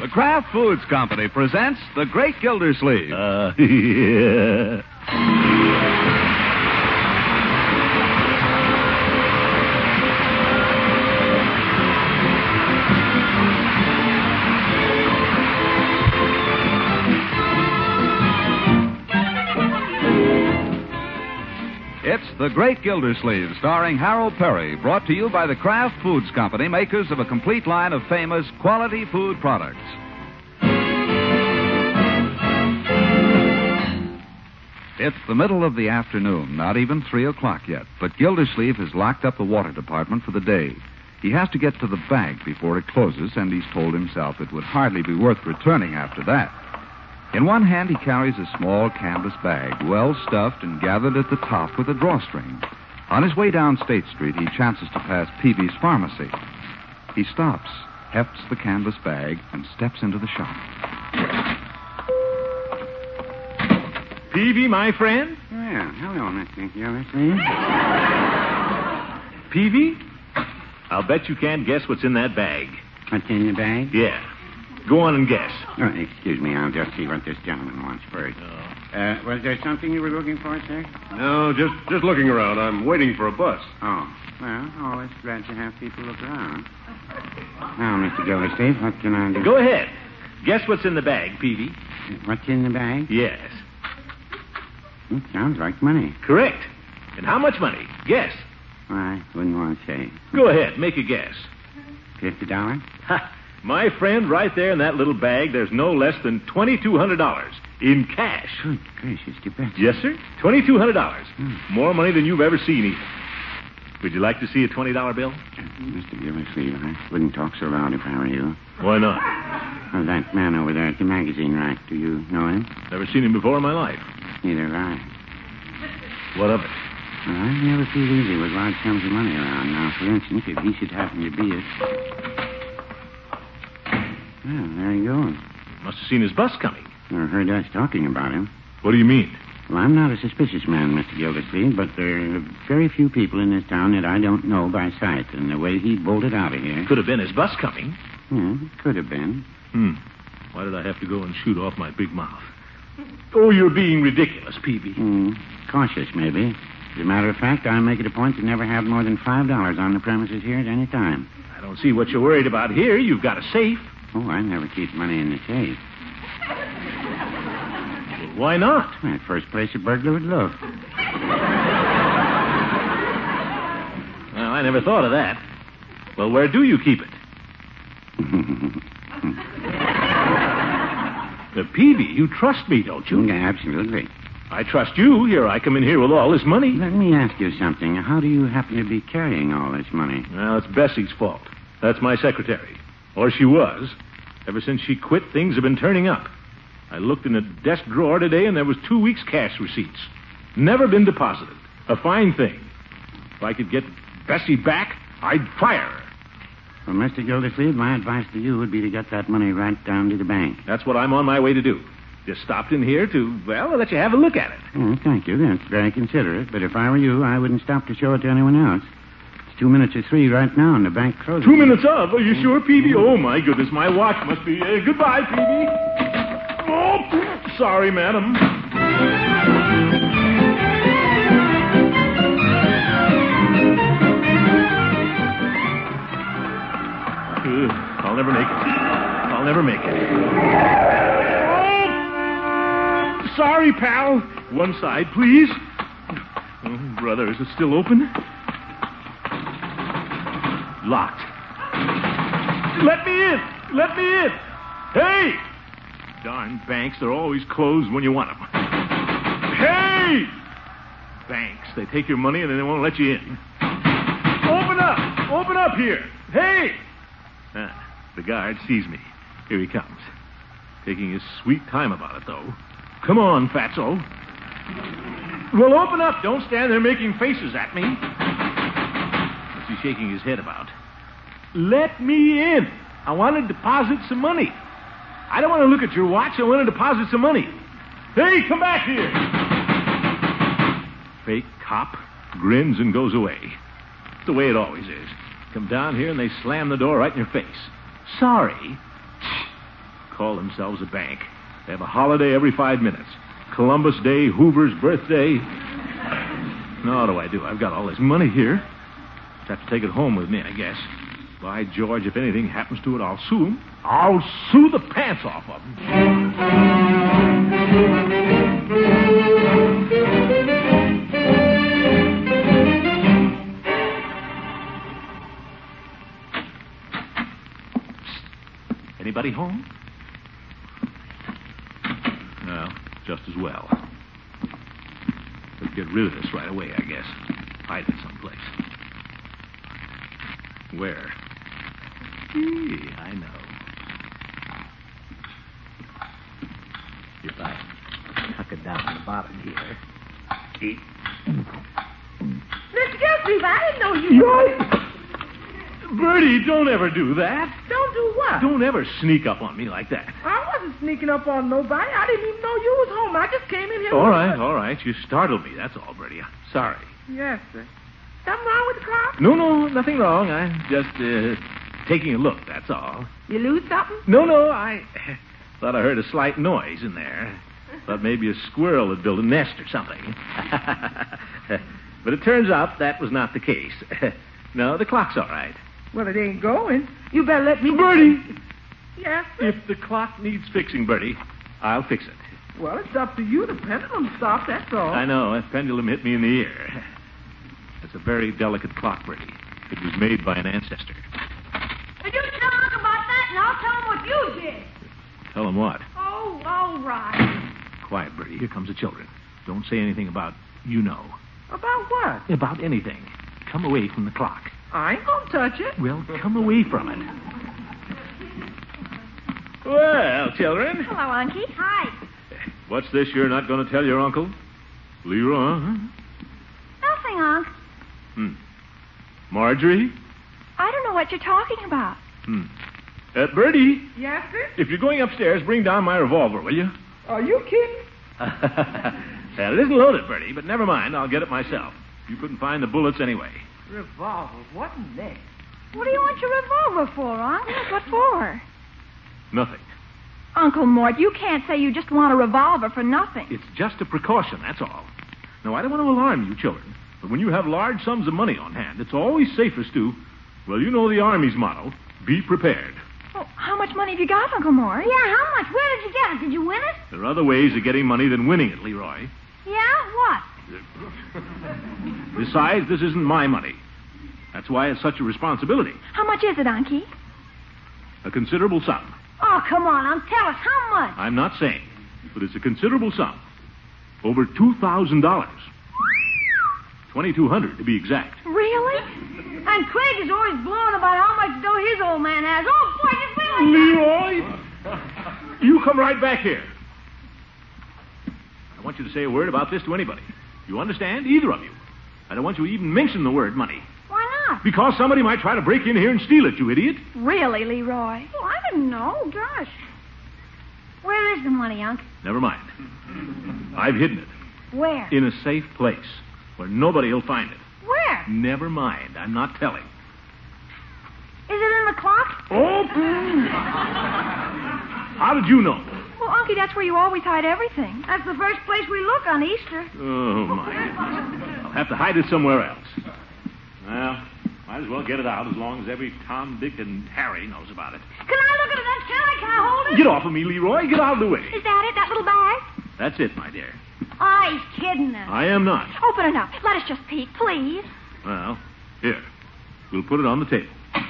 The Kraft Foods Company presents The Great Gildersleeve. Yeah. It's The Great Gildersleeve, starring Harold Perry, brought to you by the Kraft Foods Company, makers of a complete line of famous quality food products. It's the middle of the afternoon, not even 3 o'clock yet, but Gildersleeve has locked up the water department for the day. He has to get to the bank before it closes, and he's told himself it would hardly be worth returning after that. In one hand, he carries a small canvas bag, well stuffed and gathered at the top with a drawstring. On his way down State Street, he chances to pass Peavy's pharmacy. He stops, hefts the canvas bag, and steps into the shop. Peavy, my friend? Well, hello, Mr. Gildersleeve. Peavy? I'll bet you can't guess what's in that bag. What's in the bag? Yeah. Go on and guess. Oh, excuse me, I'll just see what this gentleman wants first. Was there something you were looking for, sir? No, just looking around. I'm waiting for a bus. Oh, well, always glad to have people look around. Now, Mr. Gildersleeve, what can I do? Go ahead. Guess what's in the bag, Peavy. What's in the bag? Yes. It sounds like money. Correct. And how much money? Guess. I wouldn't want to say. Go ahead. Make a guess. $50? Ha! My friend, right there in that little bag, there's no less than $2,200 in cash. Good gracious, you bet. Yes, sir. $2,200. More money than you've ever seen, even. Would you like to see a $20 bill? Mr. Gildersleeve, I wouldn't talk so loud if I were you. Why not? Oh, that man over there at the magazine rack, do you know him? Never seen him before in my life. Neither have I. What of it? Well, I never feel easy with large sums of money around. Now, for instance, if he should happen to be it. Well, there he goes. Must have seen his bus coming. I heard us talking about him. What do you mean? Well, I'm not a suspicious man, Mr. Gildersleeve, but there are very few people in this town that I don't know by sight, and the way he bolted out of here... Could have been his bus coming. Yeah, could have been. Why did I have to go and shoot off my big mouth? Oh, you're being ridiculous, Peavy. Cautious, maybe. As a matter of fact, I make it a point to never have more than $5 on the premises here at any time. I don't see what you're worried about here. You've got a safe. Oh, I never keep money in the safe. Well, why not? Well, first place a burglar would look. Well, I never thought of that. Well, where do you keep it? Peavy, you trust me, don't you? Yeah, absolutely. I trust you. Here I come in here with all this money. Let me ask you something. How do you happen to be carrying all this money? Well, it's Bessie's fault. That's my secretary. Or she was. Ever since she quit, things have been turning up. I looked in a desk drawer today, and there was 2 weeks' cash receipts. Never been deposited. A fine thing. If I could get Bessie back, I'd fire her. Well, Mr. Gildersleeve, my advice to you would be to get that money right down to the bank. That's what I'm on my way to do. Just stopped in here to, well, let you have a look at it. Thank you. That's very considerate. But if I were you, I wouldn't stop to show it to anyone else. It's 2 minutes to 3 right now, and the bank closes. 2 minutes of? Are you sure, Peavy? Oh, my goodness, my watch must be... goodbye, Peavy. Oh, sorry, madam. I'll never make it. I'll never make it. Oh, sorry, pal. One side, please. Oh, brother, is it still open? Locked. Let me in! Let me in! Hey! Darn banks, they're always closed when you want them. Hey! Banks, they take your money and then they won't let you in. Open up! Open up here! Hey! The guard sees me. Here he comes. Taking his sweet time about it, though. Come on, fatso. Well, open up. Don't stand there making faces at me. What's he shaking his head about? Let me in. I want to deposit some money. I don't want to look at your watch. I want to deposit some money. Hey, come back here. Fake cop grins and goes away. It's the way it always is. Come down here and they slam the door right in your face. Sorry. Call themselves a bank. They have a holiday every 5 minutes. Columbus Day, Hoover's birthday. Now, what do? I've got all this money here. Just have to take it home with me, I guess. By George, if anything happens to it, I'll sue them. I'll sue the pants off of them. Anybody home? No, just as well. Let's get rid of this right away, I guess. Hide it someplace. Where? Gee, I know. If I tuck it down the bottom here. Mr. Gilsleeve, I didn't know you were... Bertie, don't ever do that. Don't do what? Don't ever sneak up on me like that. I wasn't sneaking up on nobody. I didn't even know you was home. I just came in here. All right. You startled me. That's all, Bertie. Sorry. Yes, sir. Something wrong with the clock? No, nothing wrong. I'm just taking a look, that's all. You lose something? No, I thought I heard a slight noise in there. Thought maybe a squirrel had built a nest or something. But it turns out that was not the case. No, the clock's all right. Well, it ain't going. You better let me... Bertie! Yes, sir? If the clock needs fixing, Bertie, I'll fix it. Well, it's up to you. The pendulum stopped, that's all. I know. That pendulum hit me in the ear. It's a very delicate clock, Bertie. It was made by an ancestor. Well, you tell Unc about that, and I'll tell him what you did. Tell him what? Oh, all right. Quiet, Bertie. Here comes the children. Don't say anything about you know. About what? About anything. Come away from the clock. I ain't gonna touch it. Well, come away from it. Well, children. Hello, Unky. Hi. What's this you're not going to tell your uncle? Leroy, huh? Nothing, Unc. Marjorie? I don't know what you're talking about. Bertie, Yes, sir? if you're going upstairs, bring down my revolver, will you? Are you kidding? Well, it isn't loaded, Bertie, but never mind. I'll get it myself. You couldn't find the bullets anyway. Revolver? What next? What do you want your revolver for, Unc? What for? Nothing. Uncle Mort, you can't say you just want a revolver for nothing. It's just a precaution, that's all. Now, I don't want to alarm you children, but when you have large sums of money on hand, it's always safest to, well, you know the Army's motto, be prepared. Oh, how much money have you got, Uncle Mort? Yeah, how much? Where did you get it? Did you win it? There are other ways of getting money than winning it, Leroy. Yeah, what? Besides, this isn't my money. That's why it's such a responsibility. How much is it, Unky? A considerable sum. Oh, come on, tell us how much. I'm not saying, but it's a considerable sum. Over $2,000. 2,200 to be exact. Really? And Craig is always blowing about how much dough his old man has. Oh, boy, just wait like Leroy! You come right back here. I want you to say a word about this to anybody. You understand? Either of you. I don't want you to even mention the word money. Why not? Because somebody might try to break in here and steal it, you idiot. Really, Leroy? Oh, I didn't know. Gosh. Where is the money, Unc? Never mind. I've hidden it. Where? In a safe place where nobody will find it. Where? Never mind. I'm not telling. Is it in the clock? Oh! How did you know? Well, Unky, that's where you always hide everything. That's the first place we look on Easter. Oh, my. I'll have to hide it somewhere else. Well, might as well get it out as long as every Tom, Dick, and Harry knows about it. Can I look at it, then, Kelly? Can I hold it? Get off of me, Leroy. Get out of the way. Is that it, that little bag? That's it, my dear. Oh, he's kidding us. I am not. Open it up. Let us just peek, please. Well, here. We'll put it on the table.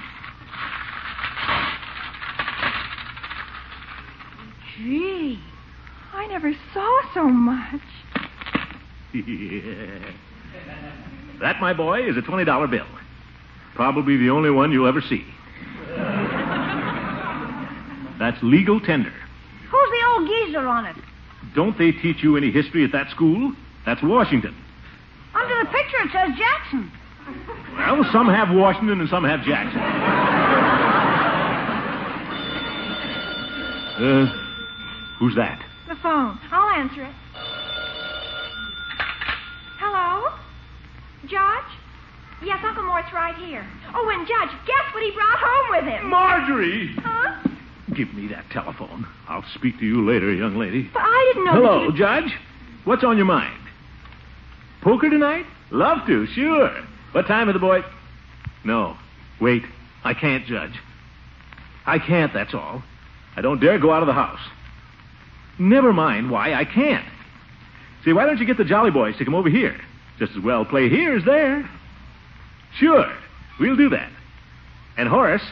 Gee, I never saw so much. That, my boy, is a $20 bill. Probably the only one you'll ever see. That's legal tender. Who's the old geezer on it? Don't they teach you any history at that school? That's Washington. Under the picture it says Jackson. Well, some have Washington and some have Jackson. Who's that? The phone. I'll answer it. Hello? Judge? Yes, Uncle Mort's right here. Oh, and Judge, guess what he brought home with him? Marjorie! Huh? Give me that telephone. I'll speak to you later, young lady. But I didn't know Hello, that you... Judge. What's on your mind? Poker tonight? Love to, sure. What time are the boys? No. Wait. I can't, Judge. I can't, that's all. I don't dare go out of the house. Never mind why I can't. See, why don't you get the Jolly Boys to come over here? Just as well play here as there. Sure. We'll do that. And Horace,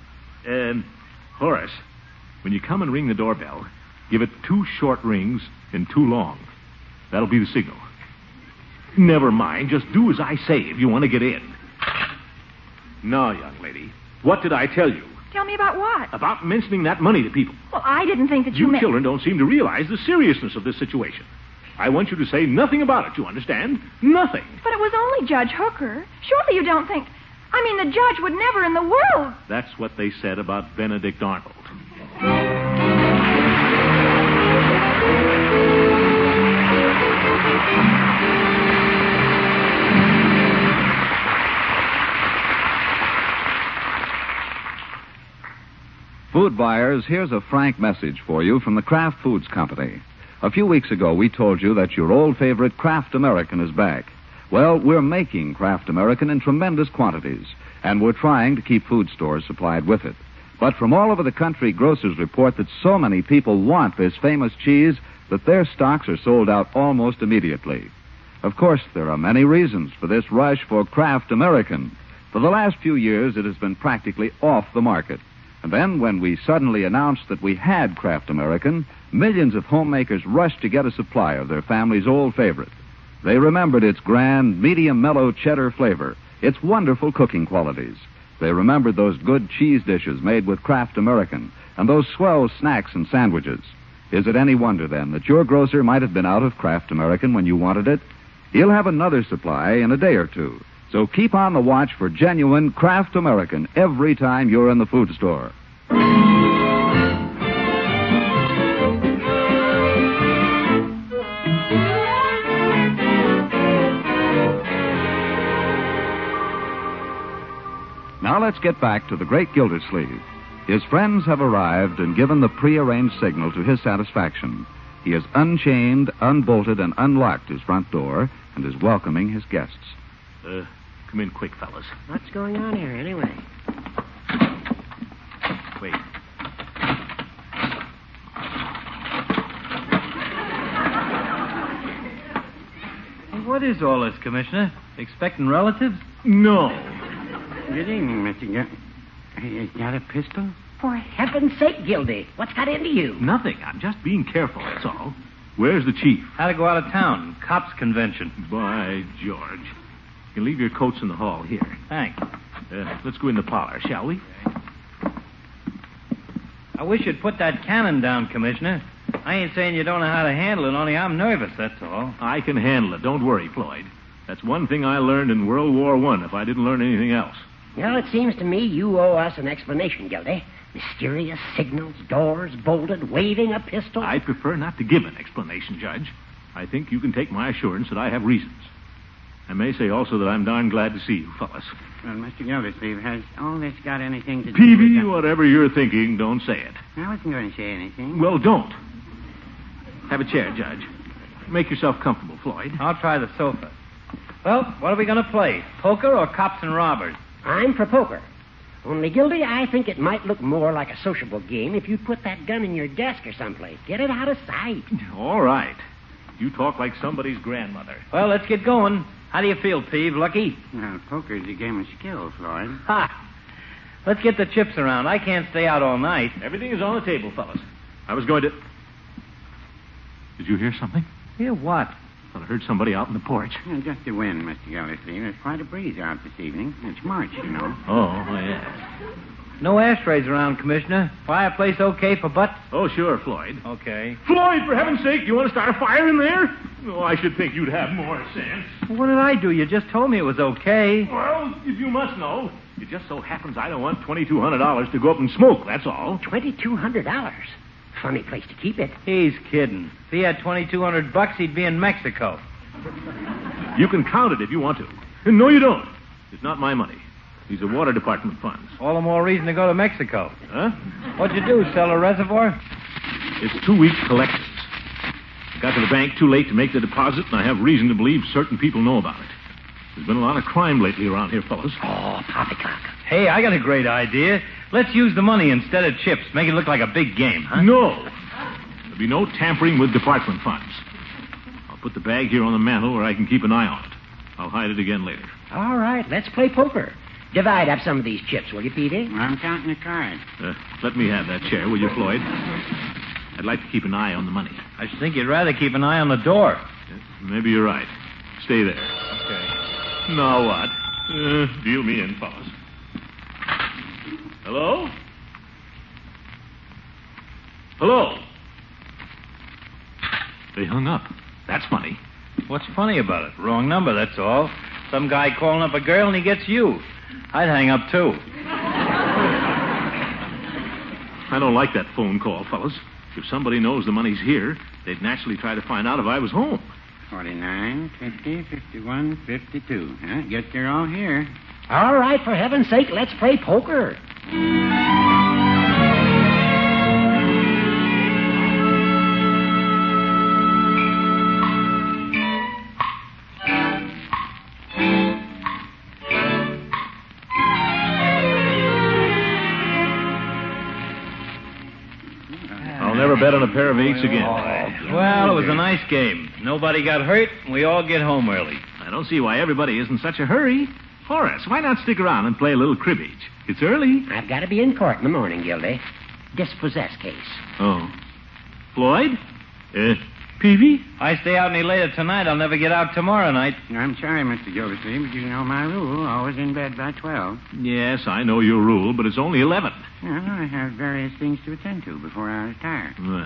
when you come and ring the doorbell, give it 2 short rings and 2 long. That'll be the signal. Never mind. Just do as I say if you want to get in. Now, young lady, what did I tell you? Tell me about what? About mentioning that money to people. Well, I didn't think that you You meant... children don't seem to realize the seriousness of this situation. I want you to say nothing about it, you understand? Nothing. But it was only Judge Hooker. Surely you don't think... I mean, the judge would never in the world... That's what they said about Benedict Arnold. Food buyers, here's a frank message for you from the Kraft Foods Company. A few weeks ago, we told you that your old favorite Kraft American is back. Well, we're making Kraft American in tremendous quantities, and we're trying to keep food stores supplied with it. But from all over the country, grocers report that so many people want this famous cheese that their stocks are sold out almost immediately. Of course, there are many reasons for this rush for Kraft American. For the last few years, it has been practically off the market. And then, when we suddenly announced that we had Kraft American, millions of homemakers rushed to get a supply of their family's old favorite. They remembered its grand, medium mellow cheddar flavor, its wonderful cooking qualities. They remembered those good cheese dishes made with Kraft American, and those swell snacks and sandwiches. Is it any wonder, then, that your grocer might have been out of Kraft American when you wanted it? He'll have another supply in a day or two. So keep on the watch for genuine Kraft American every time you're in the food store. Now let's get back to the great Gildersleeve. His friends have arrived and given the prearranged signal to his satisfaction. He has unchained, unbolted, and unlocked his front door and is welcoming his guests. Come in quick, fellas. What's going on here, anyway? Wait. What is all this, Commissioner? Expecting relatives? No. Good evening, Mr. Is that a pistol? For heaven's sake, Gildy, what's got into you? Nothing. I'm just being careful, that's all. Where's the chief? Had to go out of town. Cops convention. By George. You can leave your coats in the hall here. Thanks. Let's go in the parlor, shall we? I wish you'd put that cannon down, Commissioner. I ain't saying you don't know how to handle it, only I'm nervous, that's all. I can handle it. Don't worry, Floyd. That's one thing I learned in World War I, if I didn't learn anything else. Well, it seems to me you owe us an explanation, Gildy. Mysterious signals, doors bolted, waving a pistol. I prefer not to give an explanation, Judge. I think you can take my assurance that I have reasons. I may say also that I'm darn glad to see you, fellas. Well, Mr. Gildersleeve, has all this got anything to do Peavy, with... whatever you're thinking, don't say it. I wasn't going to say anything. Well, don't. Have a chair, Judge. Make yourself comfortable, Floyd. I'll try the sofa. Well, what are we going to play? Poker or cops and robbers? I'm for poker. Only, Gildy, I think it might look more like a sociable game if you'd put that gun in your desk or someplace. Get it out of sight. All right. You talk like somebody's grandmother. Well, let's get going. How do you feel, Peeve? Lucky? Well, poker's a game of skill, Floyd. Ha! Let's get the chips around. I can't stay out all night. Everything is on the table, fellas. I was going to... Did you hear something? Hear what? I heard somebody out in the porch. Just the wind, Mr. Gildersleeve. There's quite a breeze out this evening. It's March, you know. Oh, yeah. No ashtrays around, Commissioner. Fireplace okay for butts? Oh, sure, Floyd. Okay. Floyd, for heaven's sake, you want to start a fire in there? Oh, I should think you'd have more sense. What did I do? You just told me it was okay. Well, if you must know, it just so happens I don't want $2,200 to go up and smoke, that's all. $2,200? Funny place to keep it. He's kidding. If he had $2,200, he'd be in Mexico. You can count it if you want to. No, you don't. It's not my money. These are water department funds. All the more reason to go to Mexico. Huh? What'd you do, sell a reservoir? It's 2 weeks collections. I got to the bank too late to make the deposit, and I have reason to believe certain people know about it. There's been a lot of crime lately around here, fellas. Oh, poppycock. Hey, I got a great idea. Let's use the money instead of chips. Make it look like a big game, huh? No. There'll be no tampering with department funds. I'll put the bag here on the mantel where I can keep an eye on it. I'll hide it again later. All right, let's play poker. Divide up some of these chips, will you, Peavy? I'm counting the cards. Let me have that chair, will you, Floyd? I'd like to keep an eye on the money. I should think you'd rather keep an eye on the door. Maybe you're right. Stay there. Okay. Now what? Deal me in, fellas. Hello? Hello? They hung up. That's funny. What's funny about it? Wrong number, that's all. Some guy calling up a girl and he gets you. I'd hang up, too. I don't like that phone call, fellas. If somebody knows the money's here, they'd naturally try to find out if I was home. 49, 50, 51, 52. Guess they're all here. All right, for heaven's sake, let's play poker. I'll never bet on a pair of eights again. Well, it was a nice game. Nobody got hurt, and we all get home early. I don't see why everybody is in such a hurry. Horace, why not stick around and play a little cribbage? It's early. I've got to be in court in the morning, Gildy. Dispossess case. Oh. Floyd? Peavy? I stay out any later tonight, I'll never get out tomorrow night. I'm sorry, Mr. Gildersleeve, but you know my rule. Always in bed by 12. Yes, I know your rule, but it's only 11. Well, I have various things to attend to before I retire. Well.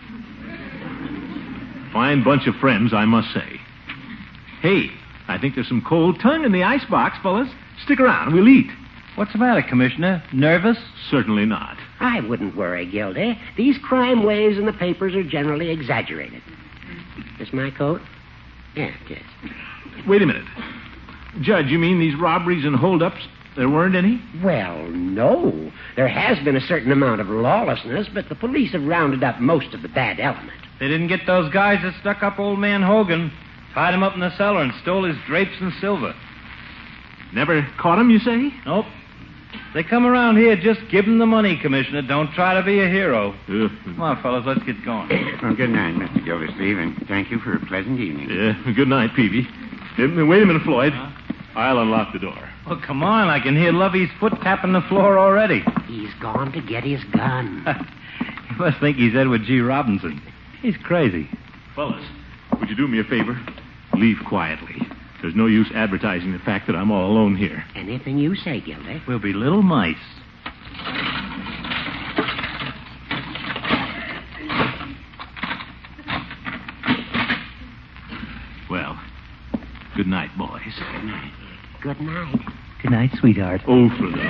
Fine bunch of friends, I must say. Hey, I think there's some cold tongue in the icebox, fellas. Stick around, we'll eat. What's the matter, Commissioner? Nervous? Certainly not. I wouldn't worry, Gildy. These crime waves in the papers are generally exaggerated. This my coat? Yeah, it is. Wait a minute. Judge, you mean these robberies and holdups, there weren't any? Well, no. There has been a certain amount of lawlessness, but the police have rounded up most of the bad element. They didn't get those guys that stuck up old man Hogan, tied him up in the cellar and stole his drapes and silver. Never caught him, you say? Nope. They come around here, just give them the money, Commissioner. Don't try to be a hero. Come on, fellas, let's get going. Well, good night, Mr. Gildersleeve, and thank you for a pleasant evening. Yeah, good night, Peavy. Wait a minute, Floyd. I'll unlock the door. Oh, come on. I can hear Lovey's foot tapping the floor already. He's gone to get his gun. You must think he's Edward G. Robinson. He's crazy. Fellas, would you do me a favor? Leave quietly. There's no use advertising the fact that I'm all alone here. Anything you say, Gildy. We'll be little mice. Well, good night, boys. Good night. Good night. Good night, sweetheart. Oh, for the...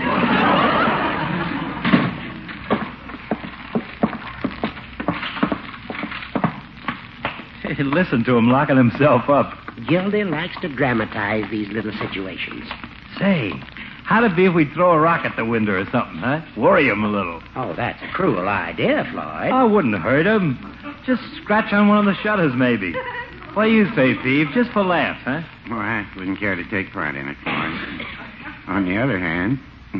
Hey, listen to him locking himself up. Gildy likes to dramatize these little situations. Say, how'd it be if we throw a rock at the window or something, huh? Worry him a little. Oh, that's a cruel idea, Floyd. I wouldn't hurt him. Just scratch on one of the shutters, maybe. What do you say, Steve? Just for laughs, huh? Well, I wouldn't care to take part in it, Floyd. On the other hand...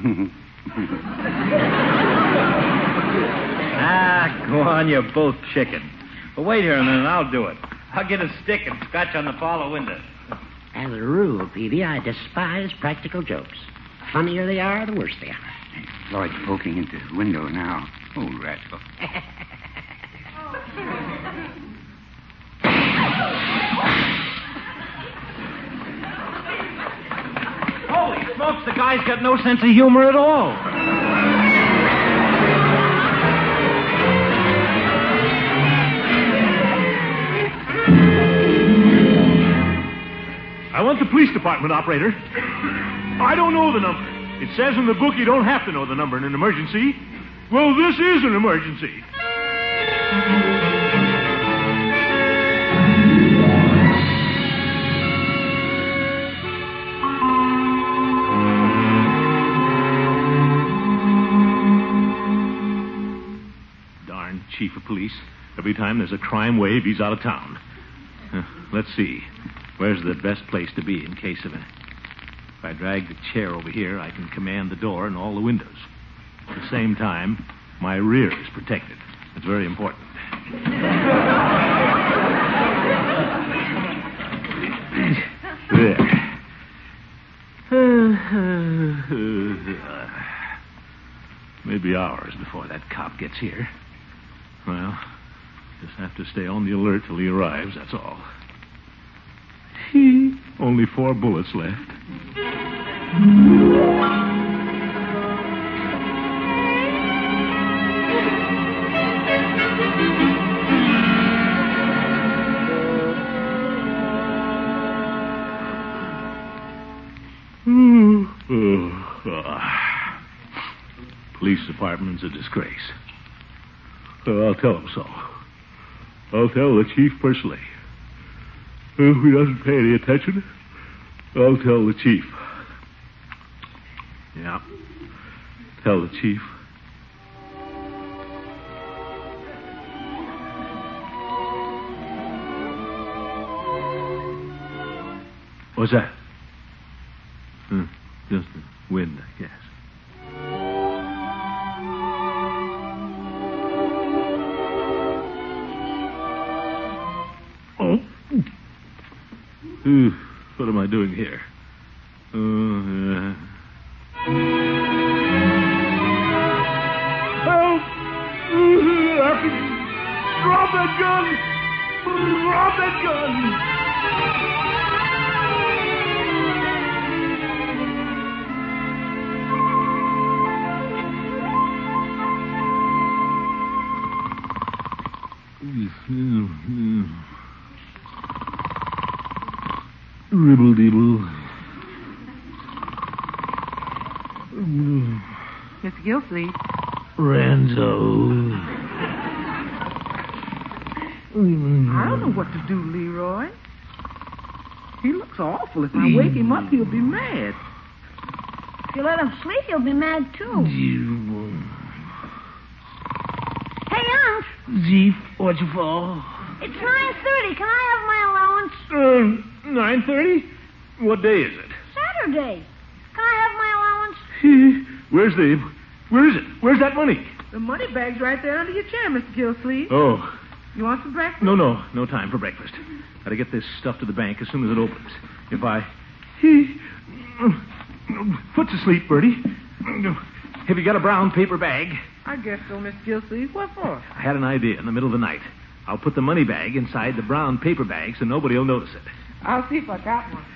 Go on, you're both chicken. But wait here a minute, I'll do it. I'll get a stick and scratch on the parlor window. As a rule, Peavy, I despise practical jokes. The funnier they are, the worse they are. Floyd's poking into the window now. Oh, rascal. Holy smokes, the guy's got no sense of humor at all. I want the police department, operator. I don't know the number. It says in the book you don't have to know the number in an emergency. Well, this is an emergency. chief of police. Every time there's a crime wave, he's out of town. Let's see. Where's the best place to be in case of it? If I drag the chair over here, I can command the door and all the windows. At the same time, my rear is protected. It's very important. There. Maybe hours before that cop gets here. Well, just have to stay on the alert till he arrives, that's all. Only 4 bullets left. Police department's a disgrace. I'll tell him so. I'll tell the chief personally. If he doesn't pay any attention, I'll tell the chief. Yeah. Tell the chief. What's that? Just the wind, I guess. Oh. What am I doing here? Help! Drop that gun! Drop that gun! Ribble-dibble. Mr. Gilsleeve. Ranzo. I don't know what to do, Leroy. He looks awful. If I wake him up, he'll be mad. If you let him sleep, he'll be mad, too. Hey, Unc. Jeep, what's your fault? It's 9:30. Can I have my allowance? 9:30? What day is it? Saturday. Can I have my allowance? Where is it? Where's that money? The money bag's right there under your chair, Mr. Gilsleeve. Oh. You want some breakfast? No time for breakfast. Gotta get this stuff to the bank as soon as it opens. If I... Foot's asleep, Bertie. Have you got a brown paper bag? I guess so, Mr. Gilsleeve. What for? I had an idea in the middle of the night. I'll put the money bag inside the brown paper bag so nobody will notice it. I'll see if I got one.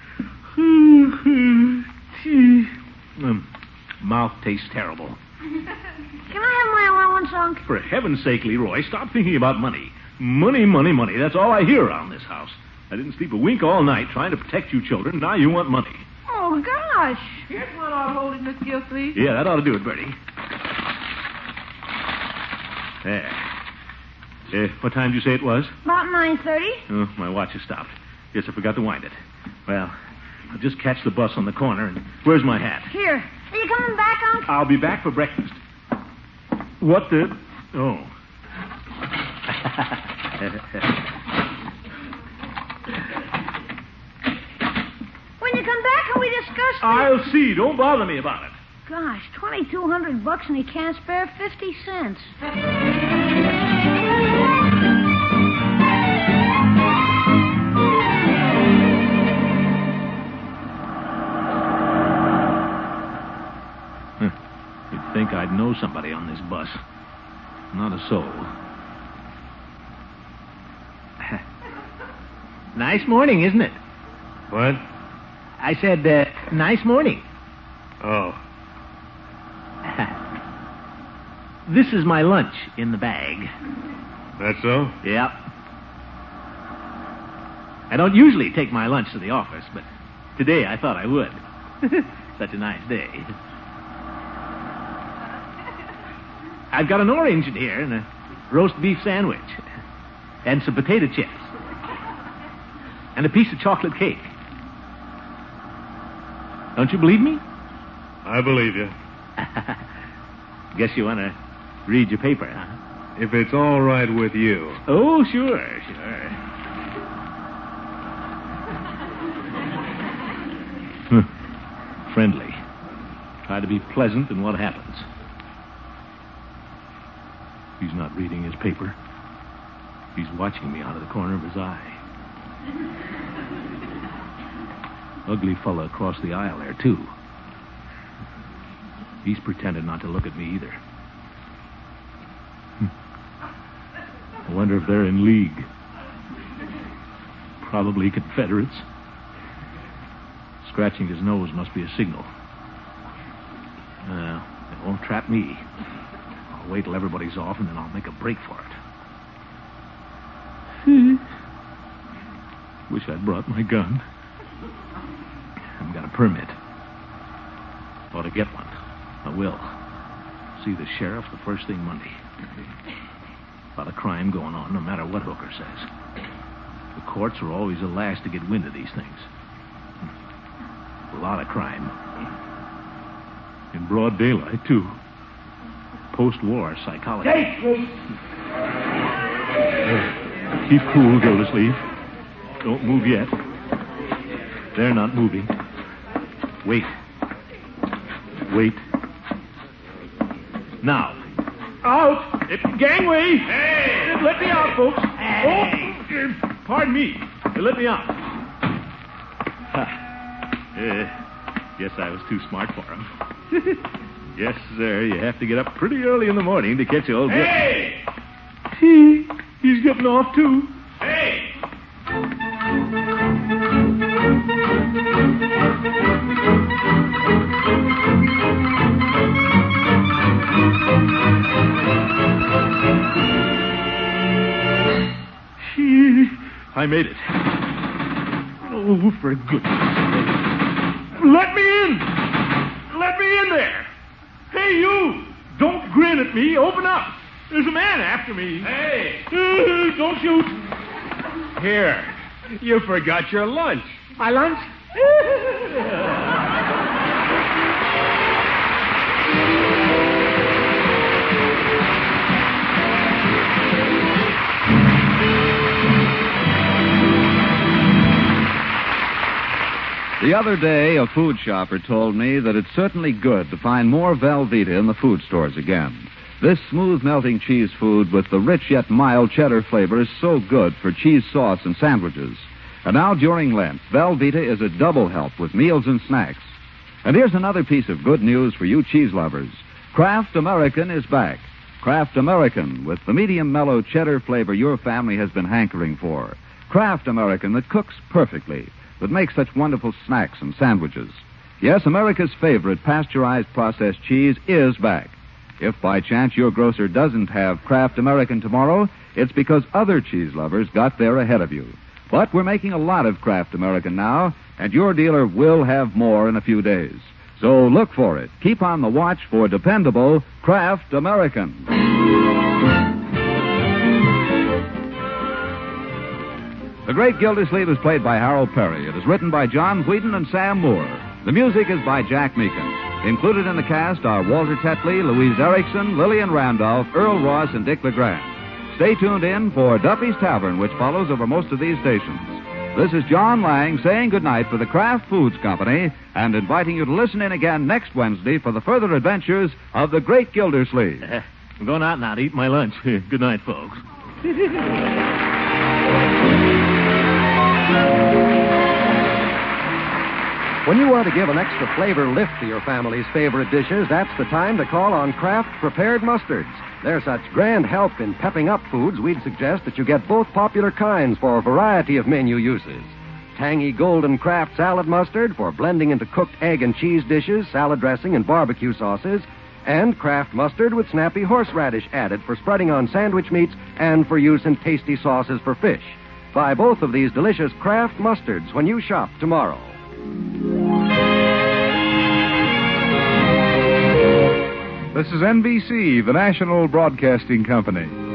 Mouth tastes terrible. Can I have my allowance, Unc? For heaven's sake, Leroy, stop thinking about money. Money. That's all I hear around this house. I didn't sleep a wink all night trying to protect you children. Now you want money. Oh, gosh. Here's one I'll hold it, Miss Gilsleeve. Yeah, that ought to do it, Bertie. There. What time did you say it was? About 9:30. Oh, my watch has stopped. Guess I forgot to wind it. Well, I'll just catch the bus on the corner, and where's my hat? Here. Are you coming back, Unc? I'll be back for breakfast. What the... Oh. When you come back, can we discuss this? I'll see. Don't bother me about it. Gosh, $2,200 and he can't spare 50 cents. You'd think I'd know somebody on this bus. Not a soul. Nice morning, isn't it? What? I said, nice morning. Oh. This is my lunch in the bag. That's so? Yep. I don't usually take my lunch to the office, but today I thought I would. Such a nice day. I've got an orange in here and a roast beef sandwich. And some potato chips. And a piece of chocolate cake. Don't you believe me? I believe you. Guess you want to read your paper, huh? If it's all right with you. Oh, sure. Friendly. Try to be pleasant, and what happens? He's not reading his paper. He's watching me out of the corner of his eye. Ugly fella across the aisle there, too. He's pretending not to look at me either. I wonder if they're in league. Probably Confederates. Scratching his nose must be a signal. It won't trap me. I'll wait till everybody's off, and then I'll make a break for it. Wish I'd brought my gun. I've got a permit. Ought to get one. I will. See the sheriff the first thing Monday. A lot of crime going on, no matter what Hooker says. The courts are always the last to get wind of these things. A lot of crime. In broad daylight, too. Post-war psychology. Keep cool, Gildersleeve. Don't move yet. They're not moving. Wait. Now. Out! Gangway! Hey! Let me out, folks. Hey! Oh, pardon me. Let me out. Guess I was too smart for him. Yes, sir. You have to get up pretty early in the morning to catch old... Hey! He's getting off, too. Hey! I made it. Oh, for goodness sake. Let me in! Let me in there! Hey, you! Don't grin at me. Open up. There's a man after me. Hey! Don't shoot. Here. You forgot your lunch. My lunch? The other day, a food shopper told me that it's certainly good to find more Velveeta in the food stores again. This smooth melting cheese food with the rich yet mild cheddar flavor is so good for cheese sauce and sandwiches. And now during Lent, Velveeta is a double help with meals and snacks. And here's another piece of good news for you cheese lovers. Kraft American is back. Kraft American with the medium mellow cheddar flavor your family has been hankering for. Kraft American that cooks perfectly, that makes such wonderful snacks and sandwiches. Yes, America's favorite pasteurized processed cheese is back. If by chance your grocer doesn't have Kraft American tomorrow, it's because other cheese lovers got there ahead of you. But we're making a lot of Kraft American now, and your dealer will have more in a few days. So look for it. Keep on the watch for dependable Kraft American. The Great Gildersleeve is played by Harold Perry. It is written by John Whedon and Sam Moore. The music is by Jack Meakin. Included in the cast are Walter Tetley, Louise Erickson, Lillian Randolph, Earl Ross, and Dick LeGrand. Stay tuned in for Duffy's Tavern, which follows over most of these stations. This is John Lang saying goodnight for the Kraft Foods Company and inviting you to listen in again next Wednesday for the further adventures of the Great Gildersleeve. I'm going out now to eat my lunch. Good night, folks. When you want to give an extra flavor lift to your family's favorite dishes, that's the time to call on Kraft Prepared Mustards. They're such grand help in pepping up foods, we'd suggest that you get both popular kinds for a variety of menu uses. Tangy golden Kraft salad mustard for blending into cooked egg and cheese dishes, salad dressing, and barbecue sauces, and Kraft mustard with snappy horseradish added for spreading on sandwich meats and for use in tasty sauces for fish. Buy both of these delicious Kraft mustards when you shop tomorrow. This is NBC, the national broadcasting company.